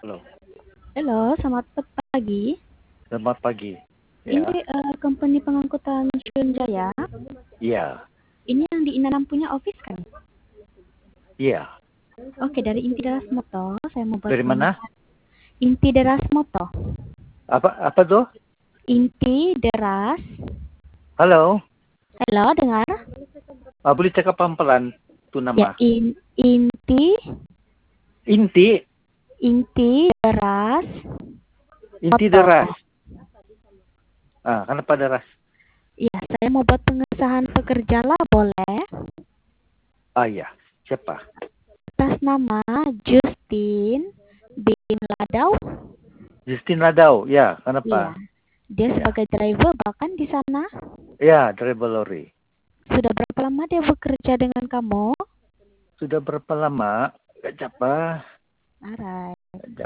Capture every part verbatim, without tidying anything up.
Halo. Halo, selamat pagi. Selamat pagi. Ini Ya. uh, company pengangkutan Sriwijaya. Iya. Ini yang di Inanam punya office kan? Iya. Oke, dari Inti Deras Moto, saya mau buat Dari mana? pengesahan. Inti Deras Moto. Apa apa tuh? Inti Deras. Halo. Halo, dengar? Ah, boleh cakap pelan-pelan itu Ya, nama. in, Inti Inti. Inti Deras Inti Moto. deras. Ah, kenapa deras? Ya, saya mau buat pengesahan pekerja lah, boleh? Ah, iya. Siapa? Atas nama Justin bin Ladau. Justin Ladau. Ya, Iya. kenapa? Dia Ya. sebagai driver bahkan di sana. Ya, driver lori. Sudah berapa lama dia bekerja dengan kamu? Sudah berapa lama? Kejap ah. Alright. Kejap.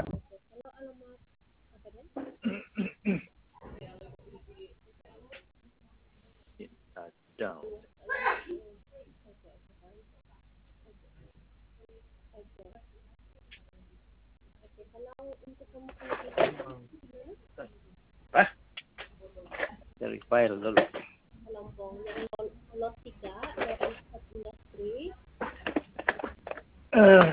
Ladau. Ah, dari file dulu. Uh,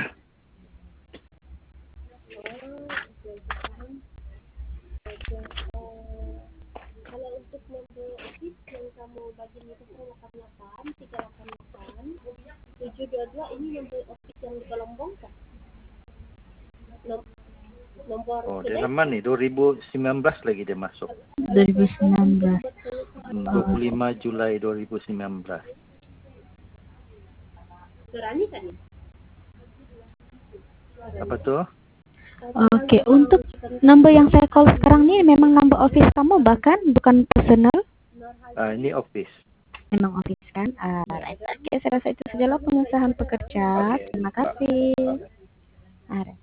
oh, dia lama nih. dua ribu sembilan belas lagi dia masuk. dua ribu sembilan belas. Hmm, dua puluh lima Julai dua ribu sembilan belas. Apa tuh? Oke, untuk number yang saya call sekarang ini memang number office kamu bahkan bukan personal? Ah, ini office. Memang office kan? Alright. Oke, saya rasa itu sajalah pengesahan pekerja. Oke. Terima kasih. Bye. Alright.